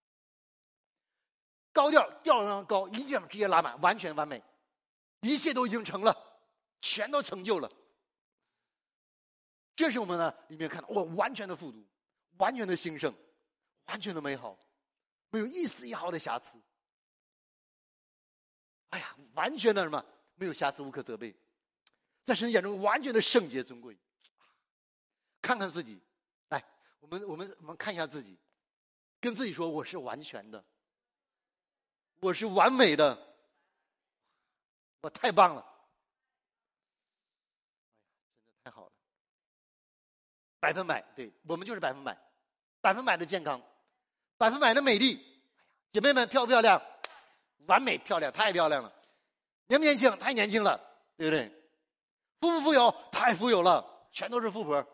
S1: 高调上高，一切直接拉满，完全完美，一切都已经成了，全都成就了。这是我们里面看到完全的富足，完全的兴盛，完全的美好，没有一丝一毫的瑕疵。完全的什么？没有瑕疵，无可责备，在神眼中完全的圣洁尊贵。看看自己，来，我们看一下自己，跟自己说我是完全的，我是完美的，我太棒了，真的太好了，100%，对，我们就是100%，100%的健康，100%的美丽。姐妹们漂不漂亮？完美漂亮，太漂亮了。年不年轻？太年轻了，对不对？富不富有？太富有了，全都是富婆。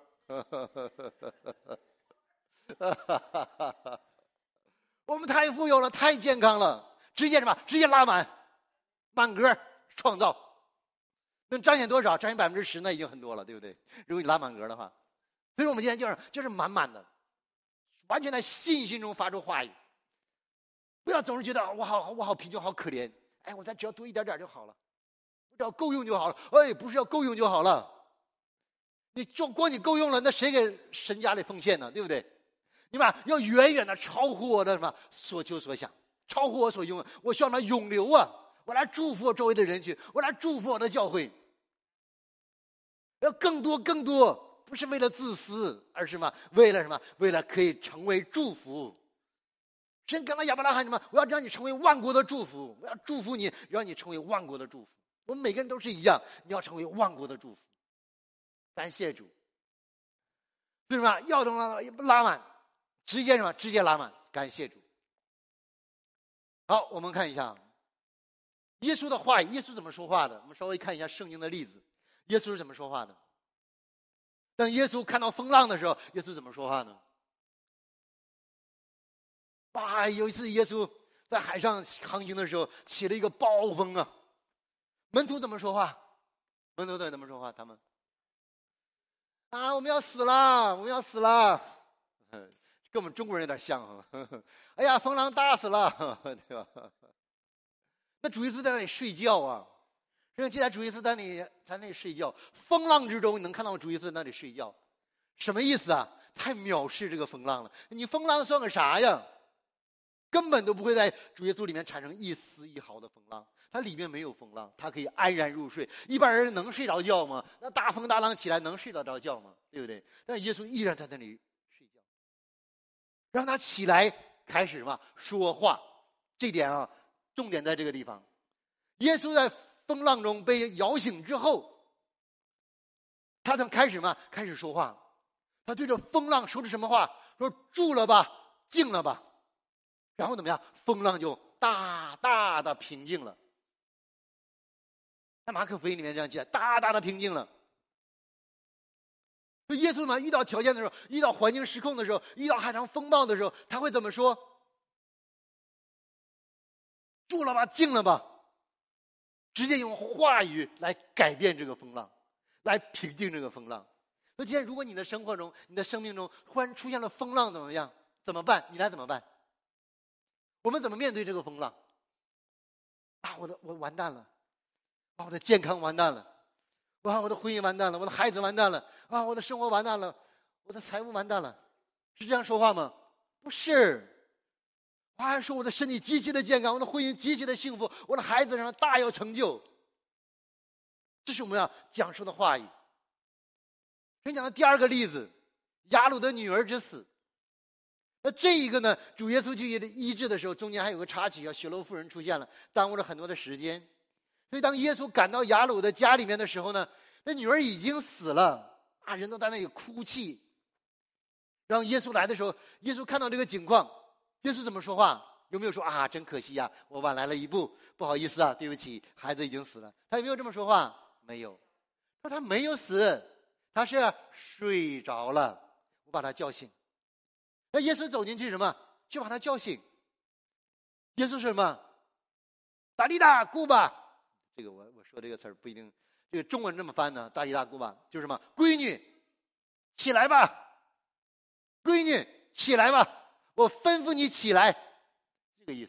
S1: 我们太富有了，太健康了，直接什么？直接拉满，满格创造。能彰显多少？彰显10%，那已经很多了，对不对？如果你拉满格的话，所以我们今天就是满满的，完全在信心中发出话语。不要总是觉得我好贫穷，好可怜。我咱只要多一点点就好了，我只要够用就好了。不是要够用就好了，你光你够用了，那谁给神家里奉献呢？对不对？你们要远远的超乎我的什么所求所想，超乎我所拥有。我需要什么永留啊！我来祝福我周围的人群，我来祝福我的教会。要更多，不是为了自私，而是什么？为了什么？为了可以成为祝福。神跟亚伯拉罕什么？我要让你成为万国的祝福，我要祝福你，让你成为万国的祝福。我们每个人都是一样，你要成为万国的祝福。感谢主，对吧？要东拉满，直接什么？直接拉满。感谢主。好，我们看一下耶稣的话语，耶稣怎么说话的？我们稍微看一下圣经的例子，耶稣是怎么说话的？当耶稣看到风浪的时候，耶稣怎么说话呢？有一次耶稣在海上航行的时候，起了一个暴风啊！门徒怎么说话？门徒怎么说话？他们我们要死了，我们要死了，跟我们中国人有点像。哎呀，风浪大死了，对吧？那主耶稣在那里睡觉啊， 圣经记载主耶稣在那里睡觉，风浪之中你能看到主耶稣在那里睡觉，什么意思啊？太藐视这个风浪了，你风浪算个啥呀？根本都不会在主耶稣里面产生一丝一毫的风浪，它里面没有风浪，它可以安然入睡。一般人能睡着觉吗？那大风大浪起来能睡得着觉吗？对不对？但是耶稣依然在那里睡觉，让他起来开始什么说话。这点啊，重点在这个地方。耶稣在风浪中被摇醒之后，他怎么开始嘛？开始说话。他对着风浪说着什么话？说住了吧，静了吧。然后怎么样？风浪就大大的平静了。在马可福音里面这样记载，大大的平静了。所以耶稣嘛，遇到条件的时候，遇到环境失控的时候，遇到海上风暴的时候，他会怎么说？住了吧，静了吧。直接用话语来改变这个风浪，来平静这个风浪。那今天如果你的生活中、你的生命中忽然出现了风浪，怎么样？怎么办？你来怎么办？我们怎么面对这个风浪？啊，我完蛋了！啊，我的健康完蛋了！哇，我的婚姻完蛋了！我的孩子完蛋了！啊，我的生活完蛋了！我的财务完蛋了！是这样说话吗？不是。我还说我的身体极其的健康，我的婚姻极其的幸福，我的孩子上大有成就。这是我们要讲述的话语。先讲的第二个例子，雅鲁的女儿之死。那这一个呢，主耶稣去医治的时候，中间还有个插曲，血漏妇人出现了，耽误了很多的时间。所以当耶稣赶到雅鲁的家里面的时候呢，那女儿已经死了啊，人都在那里哭泣。让耶稣来的时候，耶稣看到这个情况，耶稣怎么说话？有没有说啊，真可惜呀，我晚来了一步，不好意思啊，对不起，孩子已经死了？他有没有这么说话？没有。说他没有死，他是睡着了，我把他叫醒。那耶稣走进去什么？就把他叫醒。耶稣是什么？达利达姑吧。这个我说这个词儿不一定，这个中文这么翻呢。达利达姑吧就是什么？闺女，起来吧。闺女，起来吧，我吩咐你起来，这个意思。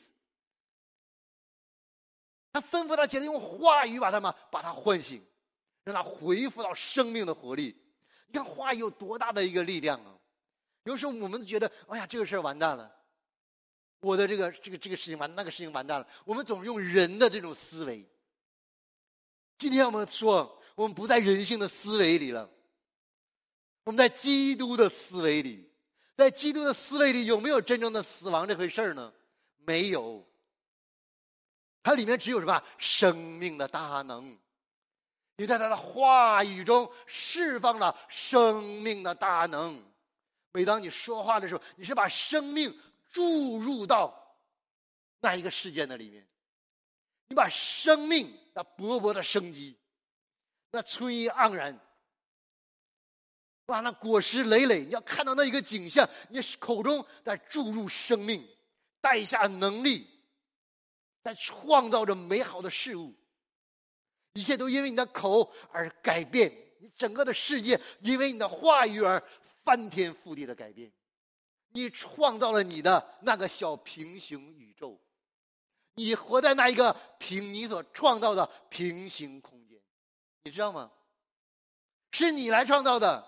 S1: 他吩咐他起来，用话语把他唤醒，让他恢复到生命的活力。你看话语有多大的一个力量啊！有时候我们觉得，哎呀，这个事儿完蛋了，我的这个事情完，那个事情完蛋了。我们总是用人的这种思维。今天我们说，我们不在人性的思维里了，我们在基督的思维里。在基督的思维里，有没有真正的死亡这回事儿呢？没有。它里面只有什么？生命的大能。你在他的话语中释放了生命的大能。每当你说话的时候，你是把生命注入到那一个事件的里面，你把生命那勃勃的生机，那春意盎然，哇，那果实累累，你要看到那一个景象，你口中在注入生命，带下能力，在创造着美好的事物。一切都因为你的口而改变，你整个的世界因为你的话语而翻天覆地的改变。你创造了你的那个小平行宇宙，你活在那一个你所创造的平行空间，你知道吗？是你来创造的。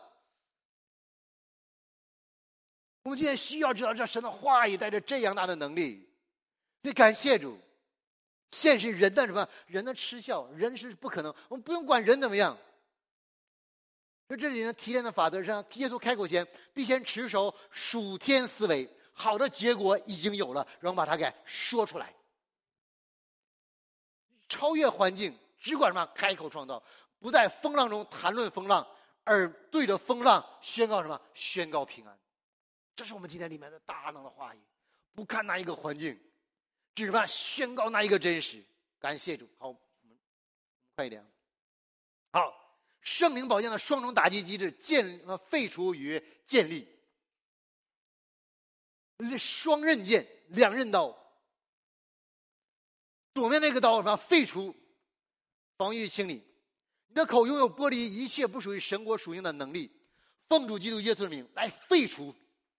S1: 我们今天需要知道，这神的话语带着这样大的能力。所以感谢主，现实人的什么？人的嗤笑，人是不可能。我们不用管人怎么样。就这里呢，提炼的法则上，耶稣开口前，必先持守属天思维，好的结果已经有了，然后把它给说出来。超越环境，只管什么？开口创造，不在风浪中谈论风浪，而对着风浪宣告什么？宣告平安。这是我们今天里面的大能的话语。不看那一个环境，只怕宣告那一个真实。感谢主。好，我们快一点。好，圣灵宝剑的双重打击机制，废除与建立。双刃剑，两刃刀。左面那个刀什么？废除，防御清理。你的口拥有剥离一切不属于神国属性的能力，奉主基督耶稣的名来废除。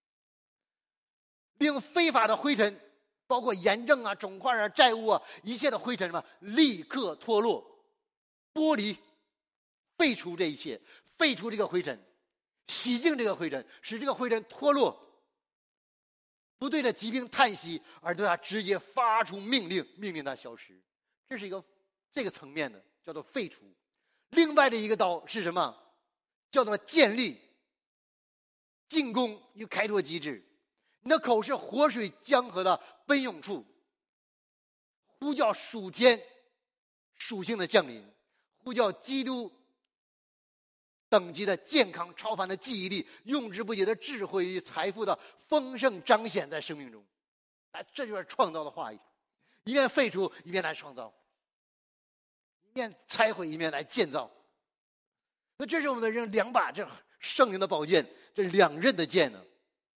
S1: 令非法的灰尘，包括炎症啊、肿块啊、债务啊，一切的灰尘什么，立刻脱落。 剥离、废除这一切，废除这个灰尘，洗净这个灰尘，使这个灰尘脱落。不对着疾病叹息，而对它直接发出命令，命令它消失。这是一个这个层面的，叫做废除。另外的一个刀是什么？叫做建立、进攻与开拓机制。你的口是活水江河的奔涌处，呼叫属天属性的降临，呼叫基督等级的健康超凡的记忆力，用之不竭的智慧与财富的丰盛彰显在生命中。这就是创造的话语，一面废除，一面来创造，一面拆毁，一面来建造。那这是我们的人两把这圣灵的宝剑，这两刃的剑呢。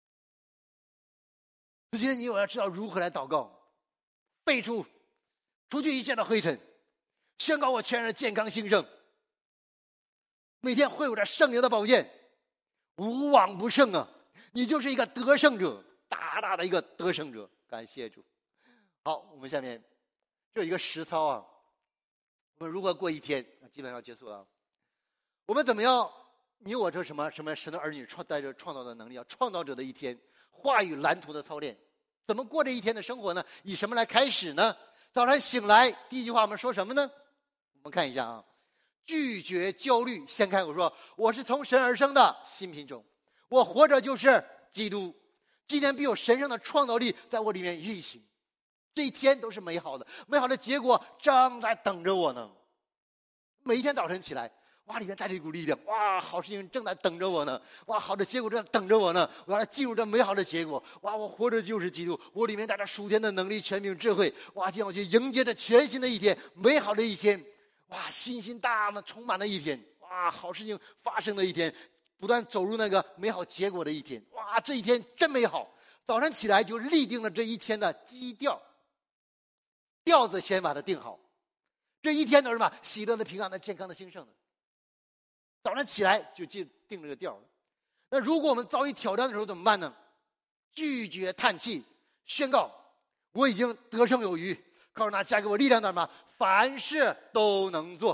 S1: 今天我要知道如何来祷告，废除，除去一切的灰尘，宣告我全人健康兴盛。每天会有着圣灵的宝剑，无往不胜啊！你就是一个得胜者，大大的一个得胜者。感谢主。好，我们下面这有一个实操啊，我们如何过一天？基本上结束了。我们怎么样？你我这什么神的儿女带着创造的能力啊，创造者的一天，话语蓝图的操练，怎么过这一天的生活呢？以什么来开始呢？早上醒来第一句话我们说什么呢？我们看一下啊。拒绝焦虑，先开口说：“我是从神而生的新品种，我活着就是基督。今天必有神圣的创造力在我里面运行，这一天都是美好的，美好的结果正在等着我呢。每一天早晨起来，哇，里面带着一股力量，哇，好事情正在等着我呢，哇，好的结果正在等着我呢，我要来进入这美好的结果。哇，我活着就是基督，我里面带着属天的能力、权柄、智慧，哇，今天我去迎接这全新的一天，美好的一天。”哇，信心大满充满了一天，哇，好事情发生的一天，不断走入那个美好结果的一天，哇，这一天真美好。早上起来就立定了这一天的基调，调子先把它定好，这一天都是什么？喜乐的、平安的、健康的、兴盛的。早上起来就定这个调了。那如果我们遭遇挑战的时候怎么办呢？拒绝叹气，宣告我已经得胜有余。告诉他加给我力量的什么？凡事都能做。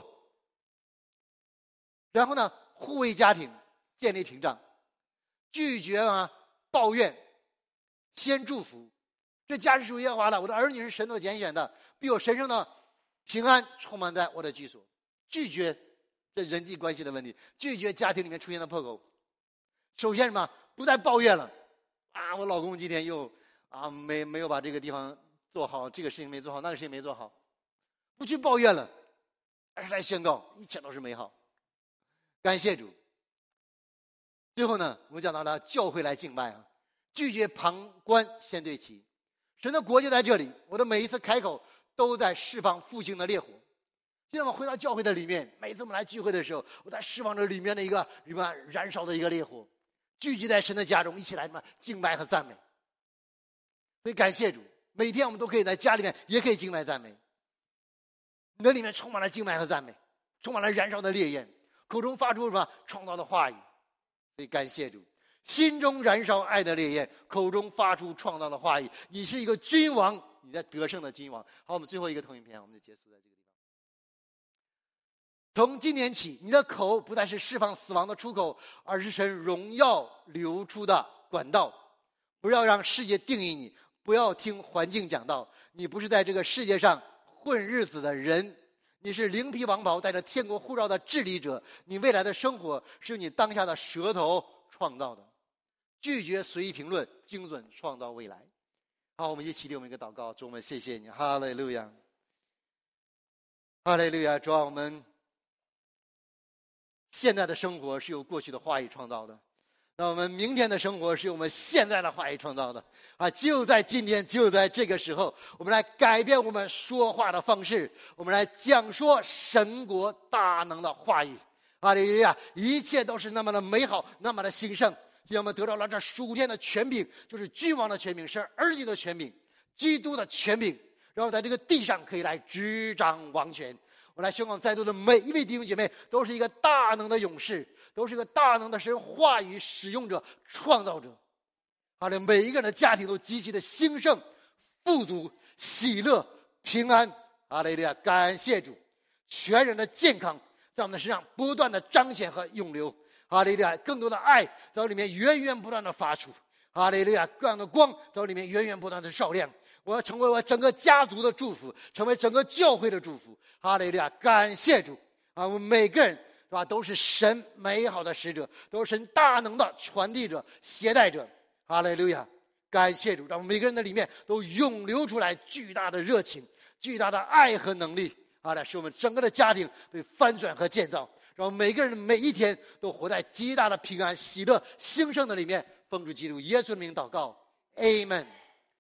S1: 然后呢，护卫家庭，建立屏障，拒绝抱怨，先祝福。这家是属于耶和华的，我的儿女是神所拣选的，必有神圣的平安充满在我的居所。拒绝这人际关系的问题，拒绝家庭里面出现的破口。首先什么？不再抱怨了啊！我老公今天又没有把这个地方做好，这个事情没做好，那个事情没做好，不去抱怨了，而是来宣告一切都是美好。感谢主。最后呢，我们讲到了教会来敬拜啊，拒绝旁观，先对齐。神的国就在这里，我的每一次开口都在释放复兴的烈火。现在我们回到教会的里面，每次我们来聚会的时候，我在释放着里面的一个燃烧的一个烈火，聚集在神的家中，一起来敬拜和赞美。所以感谢主。每天我们都可以在家里面也可以敬拜赞美，你的里面充满了敬拜和赞美，充满了燃烧的烈焰，口中发出什么创造的话语。所以感谢主，心中燃烧爱的烈焰，口中发出创造的话语。你是一个君王，你在得胜的君王。好，我们最后一个投影片我们就结束在这个地方。从今年起，你的口不再是释放死亡的出口，而是神荣耀流出的管道。不要让世界定义你，不要听环境讲道，你不是在这个世界上混日子的人，你是灵皮王袍带着天国护照的治理者。你未来的生活是你当下的舌头创造的。拒绝随意评论，精准创造未来。好，我们一起立我们一个祷告。主，我们谢谢你，哈利路亚，哈利路亚。主啊，我们现在的生活是由过去的话语创造的，那我们明天的生活是由我们现在的话语创造的啊！就在今天，就在这个时候，我们来改变我们说话的方式，我们来讲说神国大能的话语。哈利路亚！一切都是那么的美好，那么的兴盛。今天我们得到了这属天的权柄，就是君王的权柄，是儿女的权柄，基督的权柄，然后在这个地上可以来执掌王权。我来宣告在座的每一位弟兄姐妹都是一个大能的勇士，都是一个大能的神话语使用者、创造者。好的，每一个人的家庭都极其的兴盛、富足、喜乐、平安。哈利路亚！感谢主。 全人的健康在我们的身上不断的彰显和涌流。哈利路亚！更多的爱在我里面源源不断的发出。哈利路亚！各样的光在我里面源源不断的照亮。我要成为我整个家族的祝福，成为整个教会的祝福。哈利路亚！感谢主啊！我们每个人是吧，都是神美好的使者，都是神大能的传递者、携带者。哈利路亚！感谢主，让我们每个人的里面都涌流出来巨大的热情、巨大的爱和能力。来使我们整个的家庭被翻转和建造，让我们每个人每一天都活在极大的平安、喜乐、兴盛的里面。奉主基督耶稣的名祷告 ，Amen。